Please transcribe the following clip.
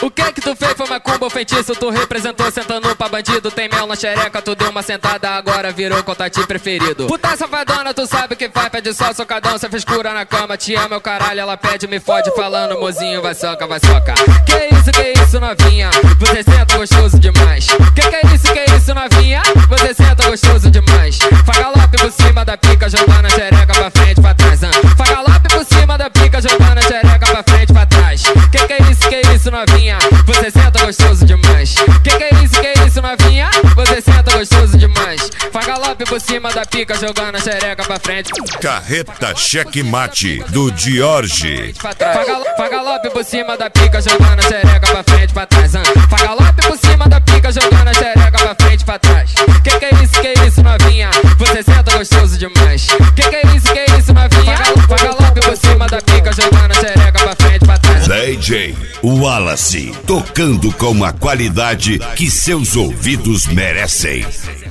O que tu fez foi macumba ou feitiço? Tu representou sentando pra bandido. Tem mel na xereca, tu deu uma sentada, agora virou contatinho preferido. Puta safadona, tu sabe o que faz, pede só socadão, cê fez cura na cama. Te ama, meu caralho, ela pede, me fode, falando, mozinho, vai soca, vai soca. Que isso, novinha? Você senta gostoso demais. Que isso, novinha? Você senta gostoso demais. Faz galope por cima da pica, jogando a xereca pra frente, pra trás. Faz galope por cima da pica, jogando a xereca pra frente, pra trás. Que isso, novinha? Você senta gostoso demais. Que isso, novinha? Você senta gostoso demais. Faz galope por cima da pica, jogando a xereca pra frente. Carreta Checkmate do Jorge. Faz galope por cima da pica, jogando a xereca pra frente, pra trás. Faz galope por cima da pica, jogando a xereca pra frente, pra trás. Que isso, novinha? Você senta gostoso demais. Que isso, novinha? Faz galope por cima da pica, jogando a xereca pra frente, pra trás. DJ Wallace, tocando com a qualidade que seus ouvidos merecem.